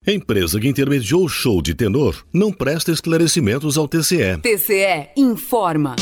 Empresa que intermediou o show de tenor não presta esclarecimentos ao TCE. TCE informa.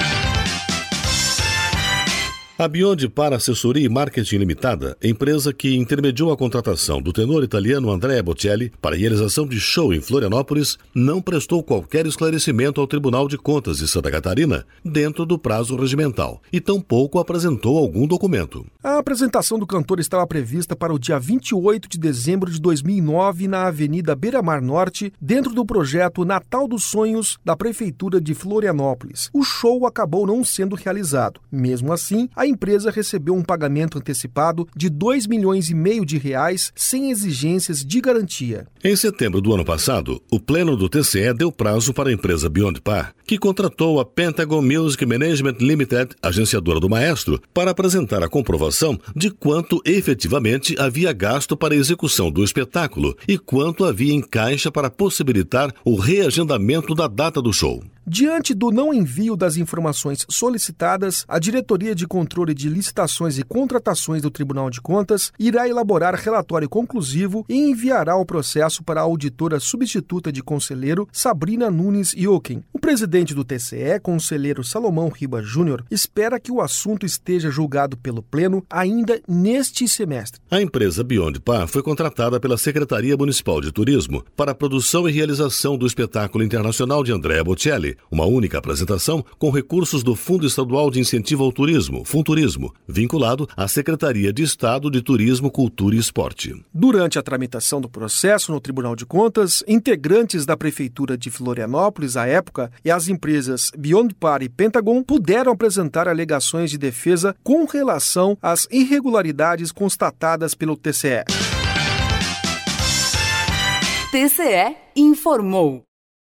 A Beyond Par Assessoria e Marketing Limitada, empresa que intermediou a contratação do tenor italiano Andrea Bocelli para a realização de show em Florianópolis, não prestou qualquer esclarecimento ao Tribunal de Contas de Santa Catarina dentro do prazo regimental e tampouco apresentou algum documento. A apresentação do cantor estava prevista para o dia 28 de dezembro de 2009 na Avenida Beira-Mar Norte, dentro do projeto Natal dos Sonhos da Prefeitura de Florianópolis. O show acabou não sendo realizado. Mesmo assim, a empresa recebeu um pagamento antecipado de R$2,5 milhões sem exigências de garantia. Em setembro do ano passado, o Pleno do TCE deu prazo para a empresa Beyond Par, que contratou a Pentagon Music Management Limited, agenciadora do maestro, para apresentar a comprovação de quanto efetivamente havia gasto para a execução do espetáculo e quanto havia em caixa para possibilitar o reagendamento da data do show. Diante do não envio das informações solicitadas, a Diretoria de Controle de Licitações e Contratações do Tribunal de Contas irá elaborar relatório conclusivo e enviará o processo para a auditora substituta de conselheiro Sabrina Nunes Ioken. O presidente do TCE, conselheiro Salomão Riba Júnior, espera que o assunto esteja julgado pelo Pleno ainda neste semestre. A empresa Beyond Par foi contratada pela Secretaria Municipal de Turismo para a produção e realização do espetáculo internacional de Andrea Bocelli, uma única apresentação com recursos do Fundo Estadual de Incentivo ao Turismo, Funturismo, vinculado à Secretaria de Estado de Turismo, Cultura e Esporte. Durante a tramitação do processo no Tribunal de Contas, integrantes da Prefeitura de Florianópolis, à época, e as empresas Beyond Par e Pentagon puderam apresentar alegações de defesa com relação às irregularidades constatadas pelo TCE. TCE informou.